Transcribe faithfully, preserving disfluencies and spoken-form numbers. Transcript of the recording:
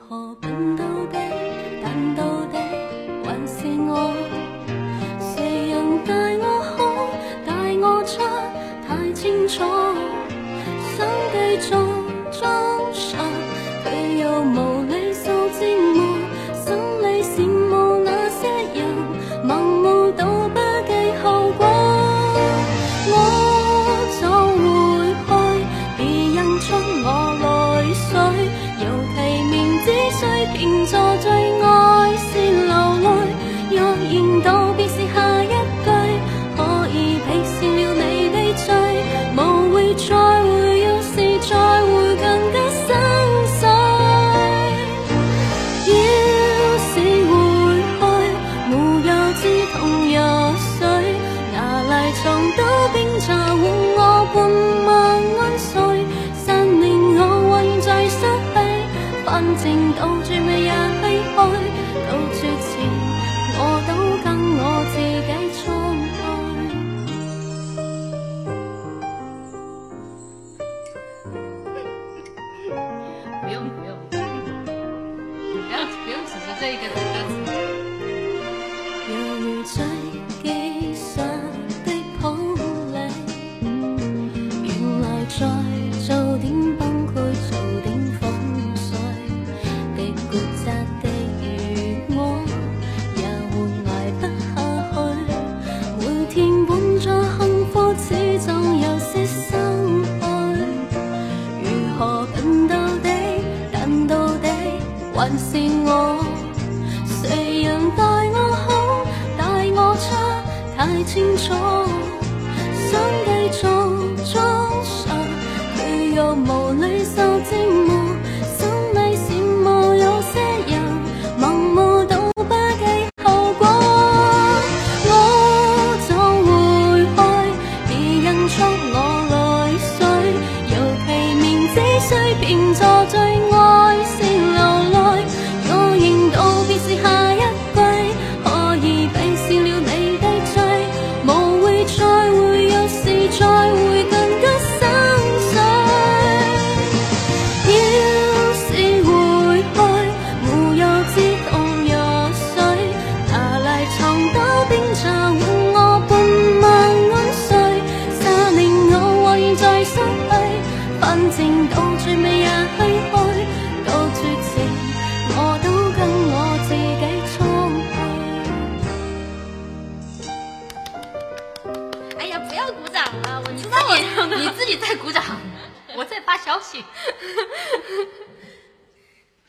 何笨到底，但到底还是我。谁人带我好，带我差，太清楚。想继续装傻，却又无理数折磨。心里羡慕那些人，盲目到不计後果。我就回去，別印出我淚水。尤其明知需便坐最愛是流淚。若然道別是下一句，可以鄙視了你的罪，無會再會，要是再會更加心碎。要是回去，沒有知痛入水，拿泥床倒冰茶換我半晚安睡，散令我混醉失去，反正到最尾也唏噓，到絕前我都跟我自己衝開。 不用不用，不要不用只是这一个歌词。 猶如最記上的抱你，原來在做點崩潰，做點粉碎，極固執的如我也會捱不下去。每天本在幸福，始終有些心虛。如何笨到底，但到底還是我。誰人待我好，待我差，太清楚。想繼續裝傻，卻又無理受折磨。心裏羨慕有些人，盲目到不計後果。我就回去，別印出我淚水。尤其明知需便坐最愛是流淚。若認道別是下一句，可以鄙視了你的罪，無會再會，要是再會更加心碎。要是回去，沒有知痛入水，拿泥床倒冰茶換我半晚安睡，沙令我或現在失去，反正到最尾也唏噓，到絕情我都跟我自己衝去。 哎呀，不要鼓掌了，我知道我你自己在鼓掌，我在发消息。